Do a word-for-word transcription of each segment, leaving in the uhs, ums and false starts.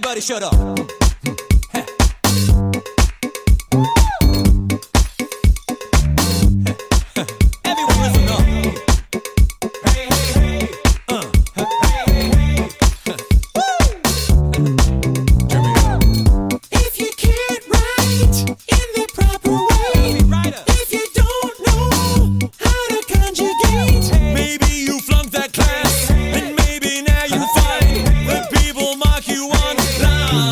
Everybody shut up. Everyone listen up. Hey, hey, hey. Uh. Hey, hey, hey. Woo. Turn me up. If you can't write in the proper way, if you don't know how to conjugate, maybe you flunked that class, and maybe now you find that people mock you online.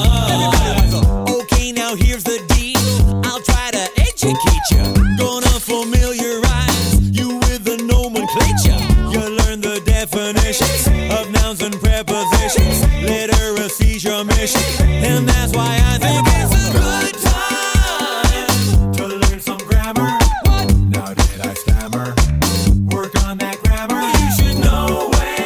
Okay, now here's the deal. I'll try to educate you. Gonna familiarize you with the nomenclature. You'll learn the definitions of nouns and prepositions. Literacy's your mission, and that's why I think it's a good time to learn some grammar. Now did I stammer? Work on that grammar. You should know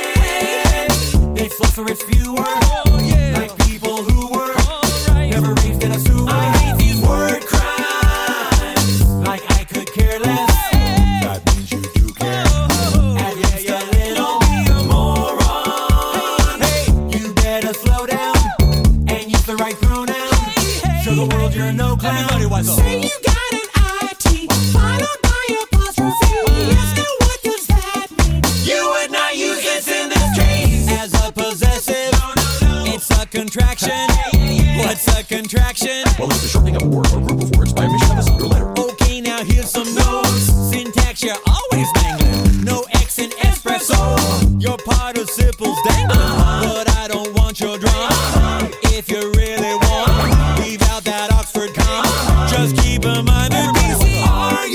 when it's less or it's fewer. Like people who were never raised in a sewer. I hate these word crimes. Like I could care less. That means you do care. At least a little. Be a moron. Hey, you better slow down and use the right pronoun. Show the world you're no clown. Everybody wise up. say you got an I T followed by apostrophe. Yes, now what does that mean? You would not use this in this case as a possessive. No, no, no. It's a contraction. What's a contraction? Well, it's the shortening of a word or group of words by omission of a single letter. Okay, now here's some notes. Syntax, you're always mangling. No X in espresso. Your participles dangling. But I don't want your drama. If you really want, leave out that Oxford comma. Just keep in mind that B C R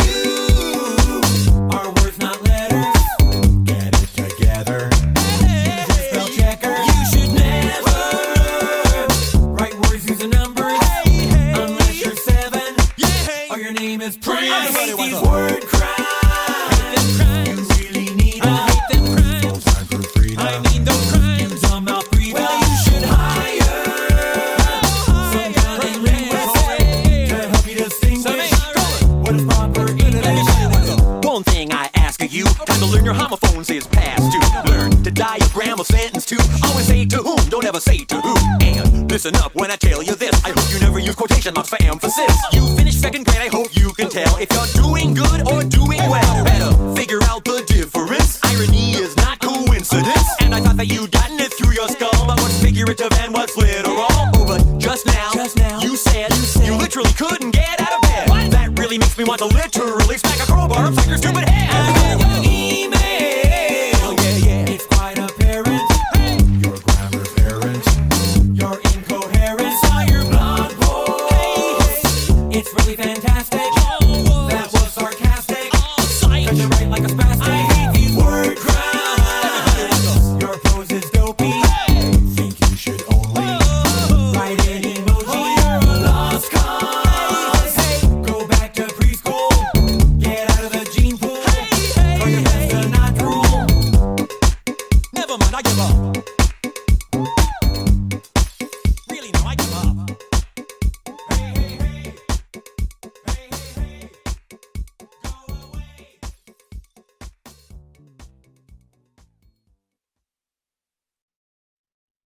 U are words, not letters. Get it together. Spell checker. You should never write words using numbers unless you're seven or your name is Prince. I hate these word crimes. You really need them. I hate them crimes. No time for freedom. I mean those crimes. Use them out freedom. Well, you should hire some kind of linguist to help you distinguish what is proper English. One thing I ask of you, time to learn your homophones is past due. Learn to diagram a sentence to always say to whom, don't ever say to who. And listen up when I tell you this, I hope you never use quotation marks for emphasis. You finished second grade, I hope you can tell if you're doing good or doing well. Better figure out the difference. Irony is not coincidence. And I thought that you'd gotten it through your skull, but what's figurative and what's literal? Oh, but just now, Just now, you said you said- you literally couldn't get out of bed. That really makes me want to literally